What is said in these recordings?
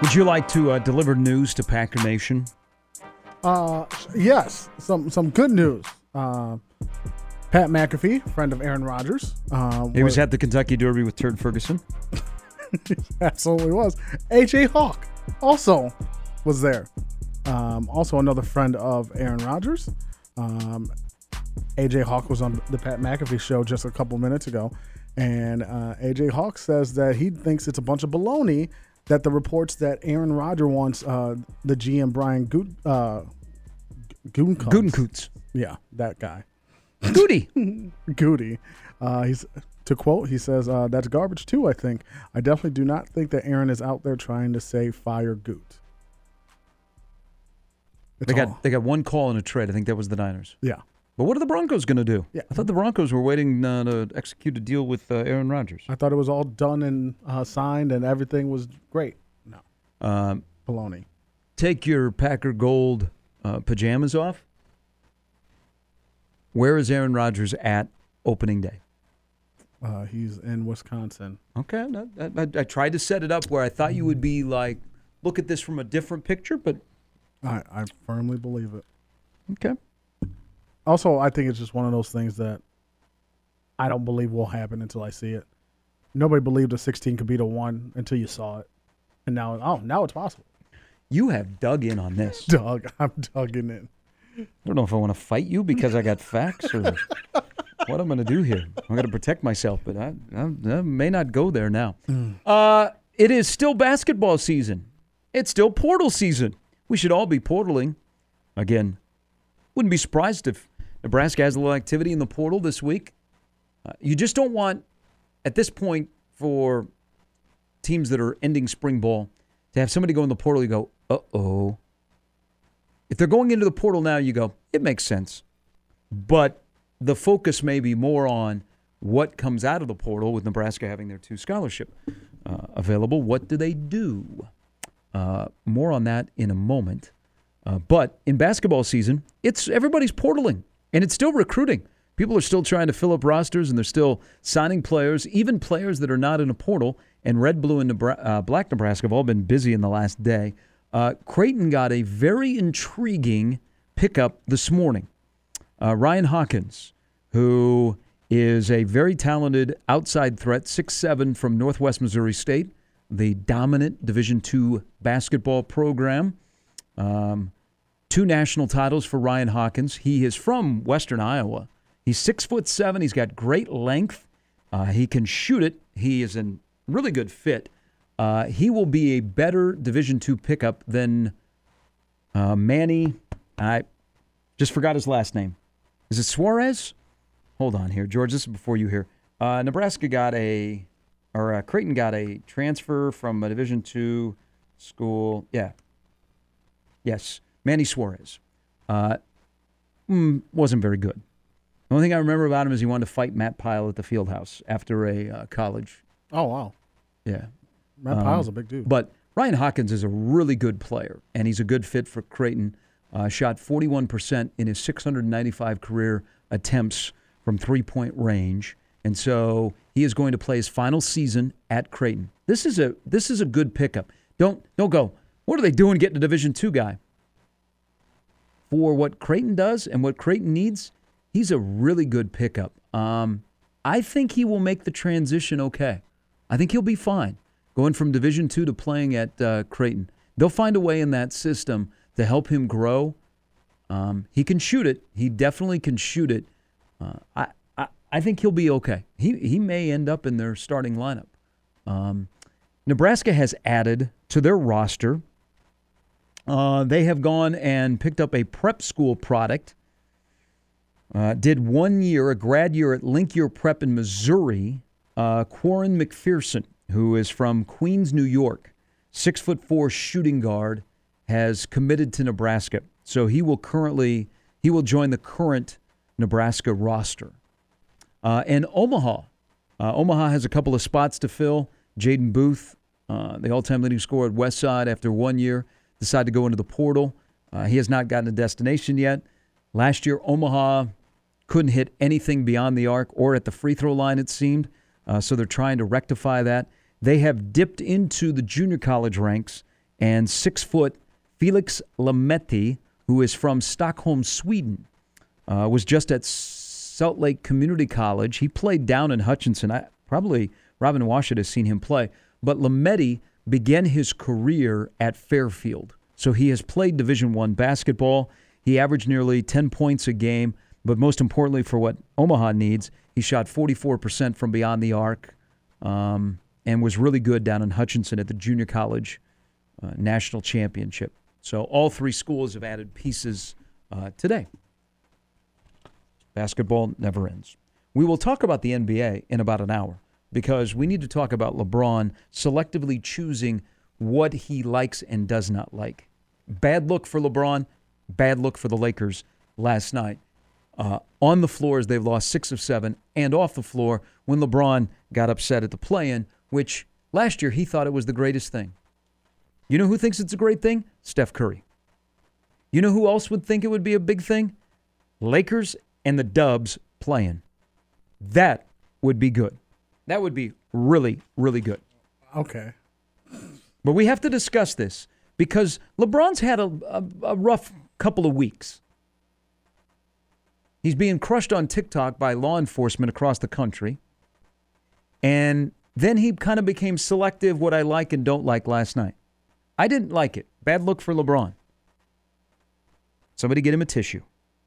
Would you like to deliver news to Packer Nation? Yes, some good news. Pat McAfee, friend of Aaron Rodgers. He was at the Kentucky Derby with Turd Ferguson. Absolutely was. A.J. Hawk also was there. Also another friend of Aaron Rodgers. A.J. Hawk was on the Pat McAfee show just a couple minutes ago. And A.J. Hawk says that he thinks it's a bunch of baloney that the reports that Aaron Rodgers wants the GM Brian Gutekunst. Yeah, that guy. Goody. He's to quote, he says, that's garbage too, I think. I definitely do not think that Aaron is out there trying to say fire Goot. They got one call in a trade. I think that was the Niners. Yeah. But what are the Broncos going to do? Yeah. I thought the Broncos were waiting to execute a deal with Aaron Rodgers. I thought it was all done and signed and everything was great. No. Baloney. Take your Packer Gold pajamas off. Where is Aaron Rodgers at opening day? He's in Wisconsin. Okay. I tried to set it up where I thought you would be like, look at this from a different picture, but I firmly believe it. Okay. Also, I think it's just one of those things that I don't believe will happen until I see it. Nobody believed a 16 could beat a 1 until you saw it. And now it's possible. You have dug in on this. I'm dugging in. I don't know if I want to fight you because I got facts or what I'm going to do here. I'm going to protect myself, but I may not go there now. It is still basketball season. It's still portal season. We should all be portaling. Again, wouldn't be surprised if Nebraska has a little activity in the portal this week. You just don't want, at this point, for teams that are ending spring ball, to have somebody go in the portal, you go, uh-oh. If they're going into the portal now, you go, it makes sense. But the focus may be more on what comes out of the portal with Nebraska having their 2 scholarship available. What do they do? More on that in a moment. But in basketball season, everybody's portaling, and it's still recruiting. People are still trying to fill up rosters, and they're still signing players, even players that are not in a portal. And Red, Blue, and Black Nebraska have all been busy in the last day. Creighton got a very intriguing pickup this morning. Ryan Hawkins, who is a very talented outside threat, 6'7", from Northwest Missouri State, the dominant Division II basketball program. 2 national titles for Ryan Hawkins. He is from Western Iowa. He's 6'7". He's got great length. He can shoot it. He is a really good fit. He will be a better Division II pickup than Manny. I just forgot his last name. Is it Suarez? Hold on here, George. This is before you hear. Creighton got a transfer from a Division II school. Yeah. Yes, Manny Suarez. Wasn't very good. The only thing I remember about him is he wanted to fight Matt Pyle at the field house after a college. Oh, wow. Yeah. Matt Pyle's a big dude. But Ryan Hawkins is a really good player, and he's a good fit for Creighton. Shot 41% in his 695 career attempts from three-point range, and so he is going to play his final season at Creighton. This is a good pickup. Don't go, what are they doing getting a Division II guy? For what Creighton does and what Creighton needs, he's a really good pickup. I think he will make the transition okay. I think he'll be fine going from Division II to playing at Creighton. They'll find a way in that system to help him grow. He can shoot it. He definitely can shoot it. I think he'll be okay. He may end up in their starting lineup. Nebraska has added to their roster. They have gone and picked up a prep school product. Did 1 year, a grad year at Link Year Prep in Missouri. Quarren McPherson, who is from Queens, New York, 6'4" shooting guard, has committed to Nebraska. So he will join the current Nebraska roster. And Omaha has a couple of spots to fill. Jaden Booth, the all-time leading scorer at Westside, after 1 year, decided to go into the portal. He has not gotten a destination yet. Last year, Omaha couldn't hit anything beyond the arc or at the free throw line, it seemed. So they're trying to rectify that. They have dipped into the junior college ranks And 6-foot Felix Lametti, who is from Stockholm, Sweden, was just at Salt Lake Community College. He played down in Hutchinson. Probably Robin Washut has seen him play. But Lametti began his career at Fairfield. So he has played Division I basketball. He averaged nearly 10 points a game. But most importantly for what Omaha needs, he shot 44% from beyond the arc and was really good down in Hutchinson at the junior college national championship. So all three schools have added pieces today. Basketball never ends. We will talk about the NBA in about an hour because we need to talk about LeBron selectively choosing what he likes and does not like. Bad look for LeBron, bad look for the Lakers last night. On the floor as they've lost 6 of 7, and off the floor when LeBron got upset at the play-in, which last year he thought it was the greatest thing. You know who thinks it's a great thing? Steph Curry. You know who else would think it would be a big thing? Lakers and the Dubs playing. That would be good. That would be really, really good. Okay. But we have to discuss this because LeBron's had a rough couple of weeks. He's being crushed on TikTok by law enforcement across the country. And then he kind of became selective what I like and don't like last night. I didn't like it. Bad look for LeBron. Somebody get him a tissue.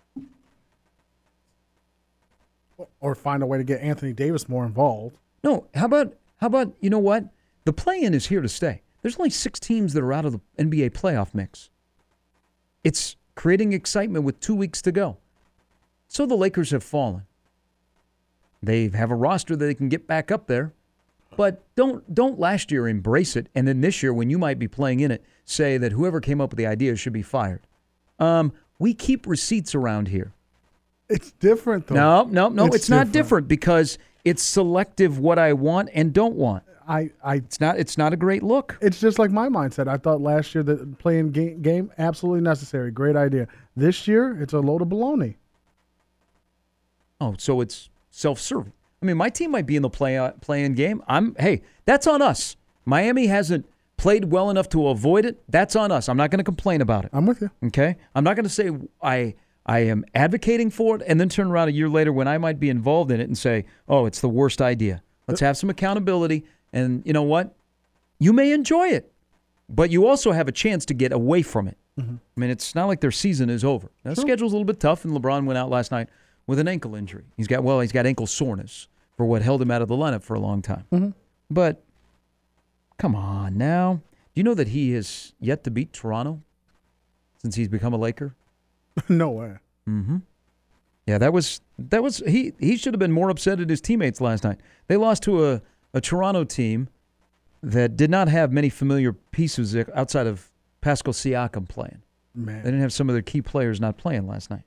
Or find a way to get Anthony Davis more involved. No, how about you know what? The play-in is here to stay. There's only 6 teams that are out of the NBA playoff mix. It's creating excitement with 2 weeks to go. So the Lakers have fallen. They have a roster that they can get back up there. But don't last year embrace it, and then this year when you might be playing in it, say that whoever came up with the idea should be fired. We keep receipts around here. It's different, though. No, it's not different because it's selective what I want and don't want. It's not a great look. It's just like my mindset. I thought last year that playing game absolutely necessary. Great idea. This year, it's a load of baloney. Oh, so it's self-serving. I mean, my team might be in the play-in game. Hey, that's on us. Miami hasn't played well enough to avoid it. That's on us. I'm not going to complain about it. I'm with you. Okay? I'm not going to say I am advocating for it and then turn around a year later when I might be involved in it and say, oh, it's the worst idea. Let's have some accountability. And you know what? You may enjoy it, but you also have a chance to get away from it. Mm-hmm. I mean, it's not like their season is over. Now, the schedule's a little bit tough, and LeBron went out last night with an ankle injury. He's got ankle soreness for what held him out of the lineup for a long time. Mm-hmm. But come on now. Do you know that he has yet to beat Toronto since he's become a Laker? No way. Mm-hmm. Yeah, that was he should have been more upset at his teammates last night. They lost to a Toronto team that did not have many familiar pieces outside of Pascal Siakam playing. Man. They didn't have some of their key players not playing last night.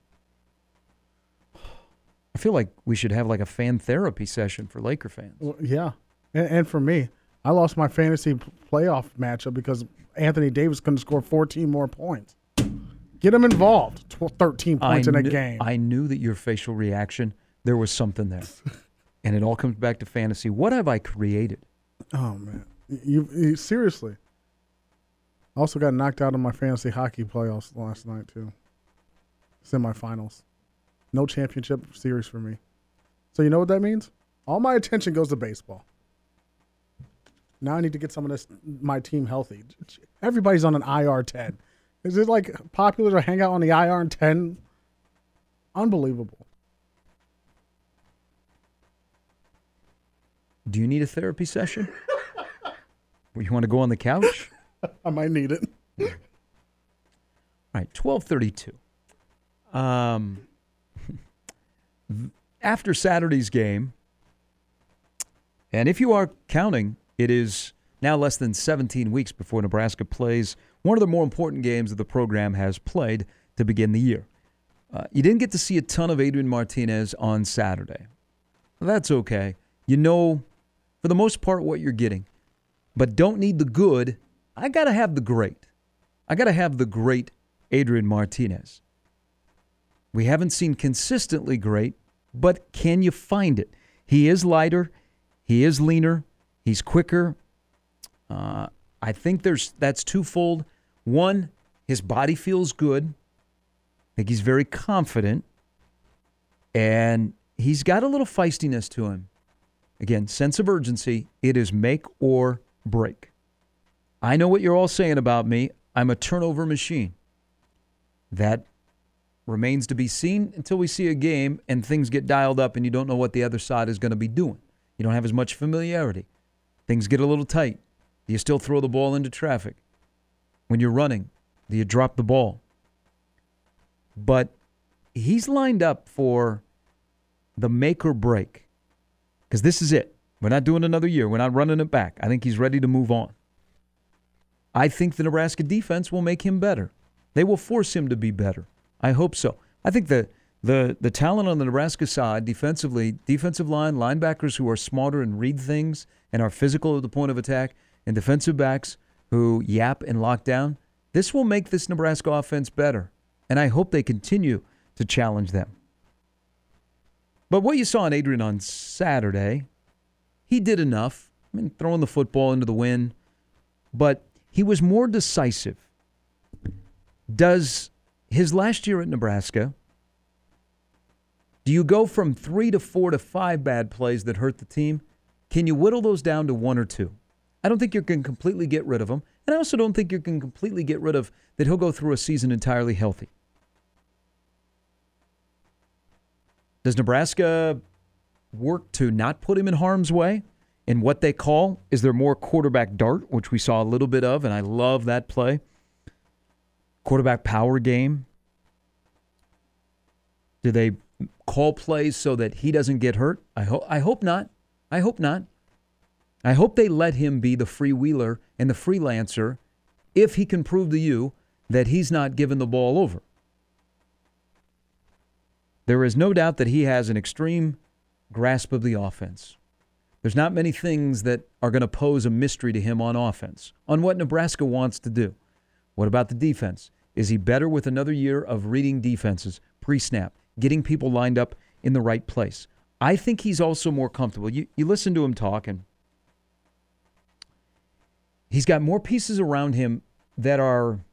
I feel like we should have like a fan therapy session for Laker fans. Well, yeah, and for me, I lost my fantasy playoff matchup because Anthony Davis couldn't score 14 more points. Get him involved. 13 points in a game. I knew that your facial reaction, there was something there. And it all comes back to fantasy. What have I created? Oh, man. You seriously. I also got knocked out of my fantasy hockey playoffs last night, too. Semifinals. No championship series for me. So you know what that means? All my attention goes to baseball. Now I need to get some of my team healthy. Everybody's on an IR-10. Is it like popular to hang out on the IR-10? Unbelievable. Do you need a therapy session? You want to go on the couch? I might need it. All right, 12:32. After Saturday's game, and if you are counting, it is now less than 17 weeks before Nebraska plays one of the more important games that the program has played to begin the year. You didn't get to see a ton of Adrian Martinez on Saturday. That's okay. You know, for the most part, what you're getting. But don't need the good. I got to have the great. I got to have the great Adrian Martinez. We haven't seen consistently great, but can you find it? He is lighter. He is leaner. He's quicker. I think that's twofold. One, his body feels good. I think he's very confident. And he's got a little feistiness to him. Again, sense of urgency. It is make or break. I know what you're all saying about me. I'm a turnover machine. That remains to be seen until we see a game and things get dialed up and you don't know what the other side is going to be doing. You don't have as much familiarity. Things get a little tight. Do you still throw the ball into traffic? When you're running, do you drop the ball? But he's lined up for the make or break because this is it. We're not doing another year. We're not running it back. I think he's ready to move on. I think the Nebraska defense will make him better. They will force him to be better. I hope so. I think the talent on the Nebraska side, defensively, defensive line, linebackers who are smarter and read things and are physical at the point of attack, and defensive backs who yap and lock down, this will make this Nebraska offense better. And I hope they continue to challenge them. But what you saw in Adrian on Saturday, he did enough. I mean, throwing the football into the wind. But he was more decisive. Does his last year at Nebraska, do you go from 3 to 4 to 5 bad plays that hurt the team? Can you whittle those down to 1 or 2? I don't think you can completely get rid of them. And I also don't think you can completely get rid of that he'll go through a season entirely healthy. Does Nebraska work to not put him in harm's way in what they call, is there more quarterback dart, which we saw a little bit of, and I love that play. Quarterback power game. Do they call plays so that he doesn't get hurt? I hope not. I hope not. I hope they let him be the freewheeler and the freelancer if he can prove to you that he's not giving the ball over. There is no doubt that he has an extreme grasp of the offense. There's not many things that are going to pose a mystery to him on offense, on what Nebraska wants to do. What about the defense? Is he better with another year of reading defenses, pre-snap, getting people lined up in the right place? I think he's also more comfortable. You listen to him talk, and he's got more pieces around him that are, I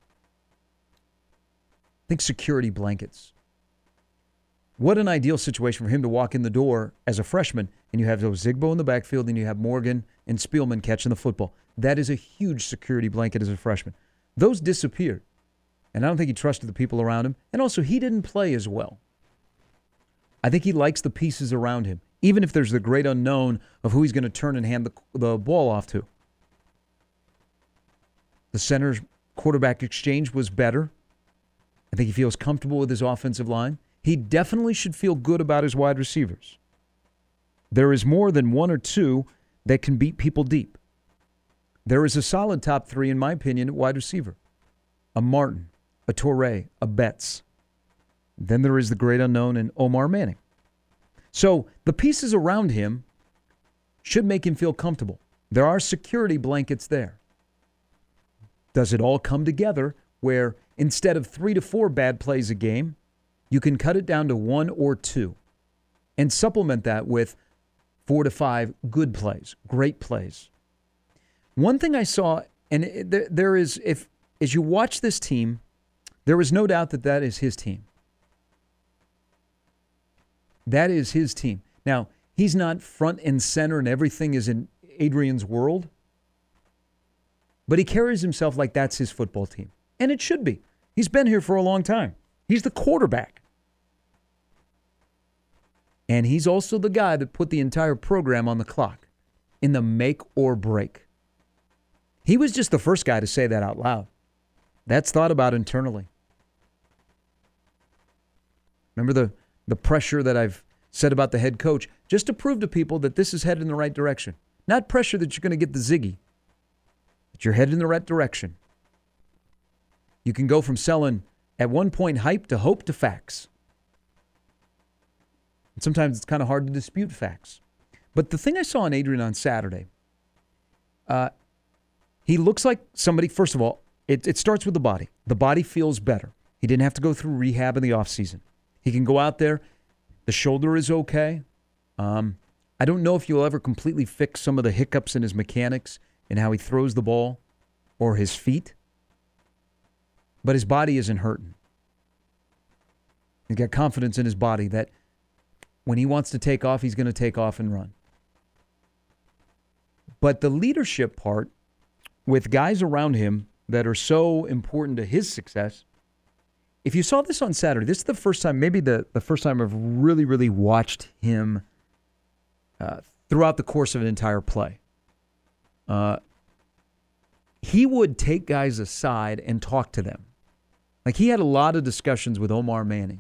think, security blankets. What an ideal situation for him to walk in the door as a freshman, and you have Ozigbo in the backfield, and you have Morgan and Spielman catching the football. That is a huge security blanket as a freshman. Those disappeared, and I don't think he trusted the people around him, and also he didn't play as well. I think he likes the pieces around him, even if there's the great unknown of who he's going to turn and hand the ball off to. The center's quarterback exchange was better. I think he feels comfortable with his offensive line. He definitely should feel good about his wide receivers. There is more than 1 or 2 that can beat people deep. There is a solid top 3, in my opinion, at wide receiver. A Martin, a Toure, a Betts. Then there is the great unknown in Omar Manning. So the pieces around him should make him feel comfortable. There are security blankets there. Does it all come together where instead of 3 to 4 bad plays a game, you can cut it down to 1 or 2 and supplement that with 4 to 5 good plays, great plays. One thing I saw, and there is, as you watch this team, there is no doubt that is his team. That is his team. Now, he's not front and center and everything is in Adrian's world, but he carries himself like that's his football team. And it should be. He's been here for a long time. He's the quarterback. And he's also the guy that put the entire program on the clock in the make or break. He was just the first guy to say that out loud. That's thought about internally. Remember the pressure that I've said about the head coach, just to prove to people that this is headed in the right direction. Not pressure that you're going to get the ziggy, but you're headed in the right direction. You can go from selling, at one point, hype to hope to facts. And sometimes it's kind of hard to dispute facts. But the thing I saw in Adrian on Saturday, he looks like somebody, first of all, it starts with the body. The body feels better. He didn't have to go through rehab in the offseason. He can go out there. The shoulder is okay. I don't know if you'll ever completely fix some of the hiccups in his mechanics in how he throws the ball or his feet. But his body isn't hurting. He's got confidence in his body that when he wants to take off, he's going to take off and run. But the leadership part with guys around him that are so important to his success, if you saw this on Saturday, this is the first time, maybe the first time I've really, really watched him throughout the course of an entire play. He would take guys aside and talk to them. Like, he had a lot of discussions with Omar Manning.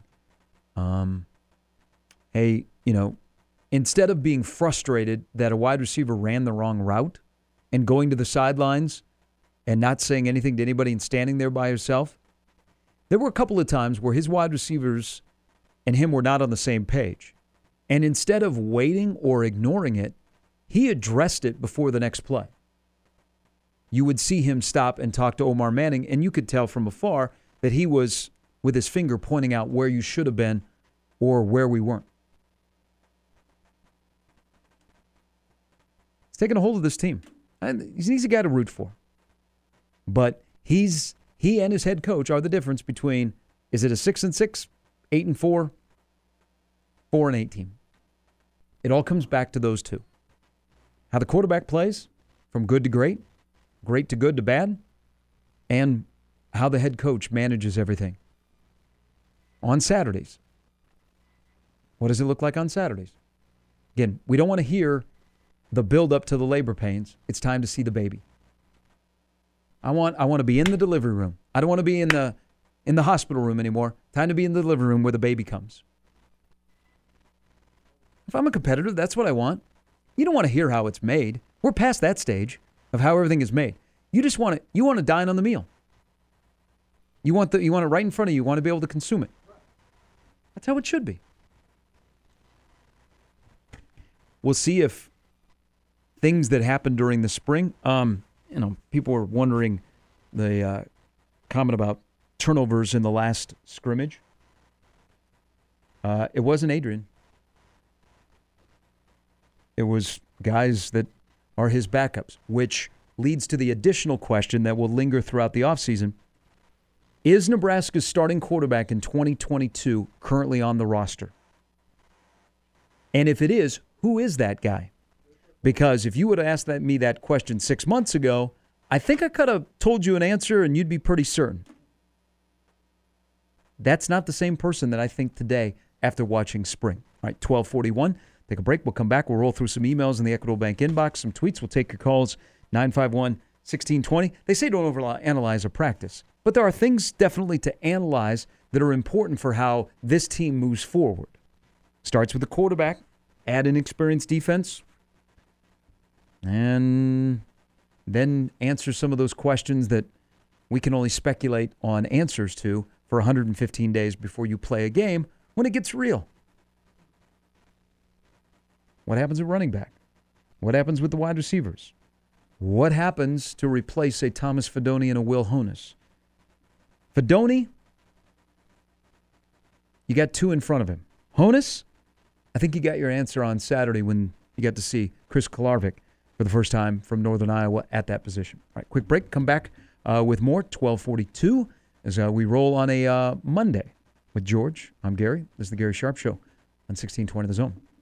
Hey, instead of being frustrated that a wide receiver ran the wrong route and going to the sidelines and not saying anything to anybody and standing there by himself, there were a couple of times where his wide receivers and him were not on the same page. And instead of waiting or ignoring it, he addressed it before the next play. You would see him stop and talk to Omar Manning, and you could tell from afar that he was with his finger pointing out where you should have been or where we weren't. He's taking a hold of this team. He's a guy to root for. But he and his head coach are the difference between, is it a 6-6, 8-4, 4-8 team? It all comes back to those two. How the quarterback plays, from good to great, great to good to bad, and how the head coach manages everything. On Saturdays. What does it look like on Saturdays? Again, we don't want to hear the build up to the labor pains. It's time to see the baby. I want to be in the delivery room. I don't want to be in the hospital room anymore. Time to be in the delivery room where the baby comes. If I'm a competitor, that's what I want. You don't want to hear how it's made. We're past that stage of how everything is made. You just want to dine on the meal. You want it right in front of you. You want to be able to consume it. That's how it should be. We'll see if things that happened during the spring, people were wondering the comment about turnovers in the last scrimmage. It wasn't Adrian. It was guys that are his backups, which leads to the additional question that will linger throughout the offseason. Is Nebraska's starting quarterback in 2022 currently on the roster? And if it is, who is that guy? Because if you would have asked me that question 6 months ago, I think I could have told you an answer and you'd be pretty certain. That's not the same person that I think today after watching spring. All right, 12:41. Take a break. We'll come back. We'll roll through some emails in the Equitable Bank inbox, some tweets. We'll take your calls, 951-1620. They say don't overanalyze a practice, but there are things definitely to analyze that are important for how this team moves forward. Starts with the quarterback, add an experienced defense, and then answer some of those questions that we can only speculate on answers to for 115 days before you play a game when it gets real. What happens at running back? What happens with the wide receivers? What happens to replace a Thomas Fidone and a Will Honas? Fidone, you got two in front of him. Honas, I think you got your answer on Saturday when you got to see Chris Kolarevic for the first time from Northern Iowa at that position. All right, quick break. Come back with more, 12:42, as we roll on a Monday with George. I'm Gary. This is the Gary Sharp Show on 1620 The Zone.